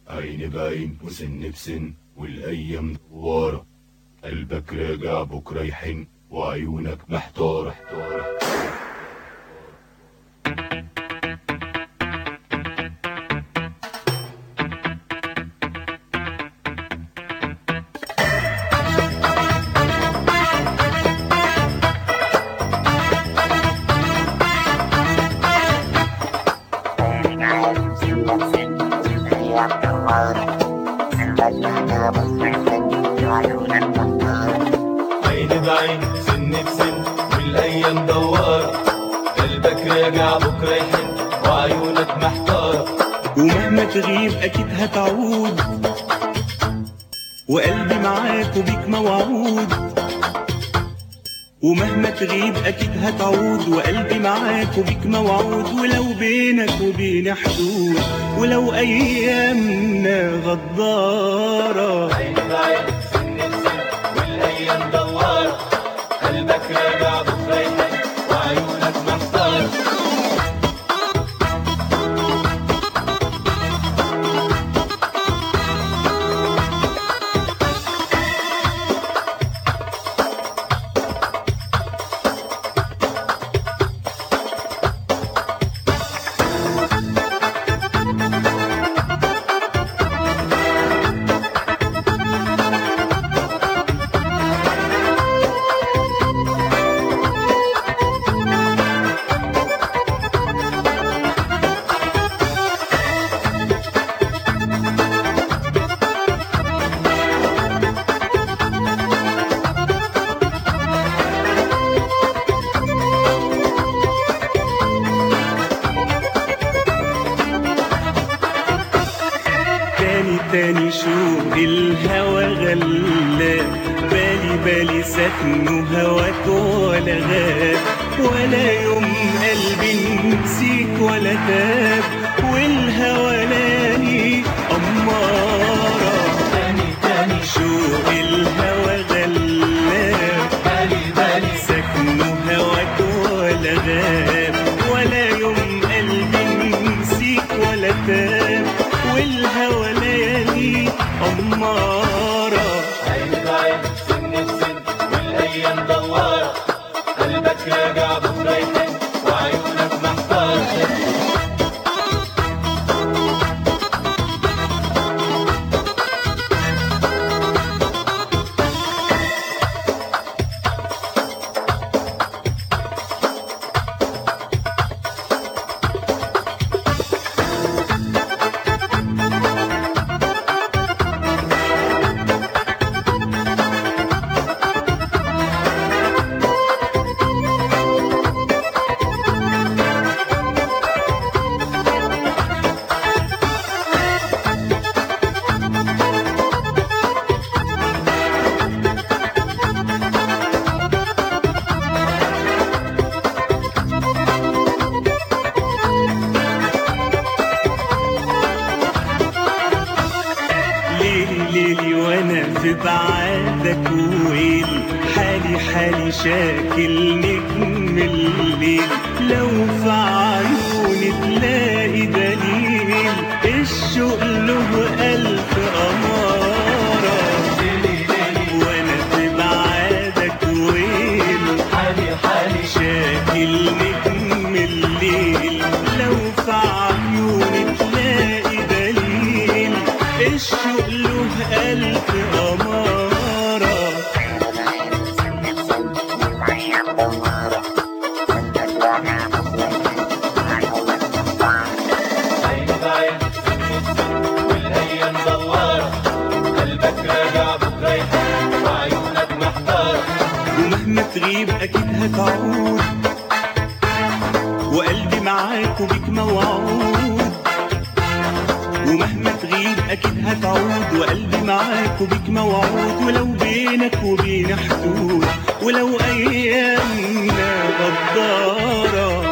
عين بعين وسن بسن والايام دوارة، قلبك راجع بكره يحن وعيونك محتارة. عين بعين سن بسن والايام دوارة، قلبك راجع بكره يحن وعيونك محتارة. ومهما تغيب اكيد هتعود، وقلبي معاك وبيك موعود. ومهما تغيب اكيد هتعود، وقلبي معاك وبيك موعود. ولو بينك وبين حدود، ولو ايامنا غدارة. عين بعين سن بسن والايام دوارة، قلبك راجع بكره يحن وعيونك محتارة. تاني شوق الهوى غلاب، بالي سكنه هواك ولا غاب. ولا يوم قلبي نسيك ولا تاب، والهوى لاني أمارة. تاني شوق الهوى غلاب، بالي سكنه هواك ولا غاب. ولا يوم قلبي نسيك ولا تاب، والهوى ليالي أمارة. عين بعين سن بسن والايام دوارة، قلبك راجع بكره يحن وعيونك محتارة. ليلي وانا في بعادك ويل، حالي شاكل نجم الليل. لو في عيوني تلاقي دليل، الشوق له ألف أمارة. وانا في بعادك ويل، حالي شاكل نجم الليل. لو في عيوني تلاقي دليل، الشوق له ألف أمارة. عين بعين سن بسن والايام دوارة، قلبك راجع بكره يحن وعيونك محتارة. ومهما تغيب أكيد هتعود، وقلبي معاك وبيك موعود. ومهما تغيب أكيد هتعود، وقلبي معاك وبيك موعود. ولو بينك وبين حدود، ولو أيامنا غدارة.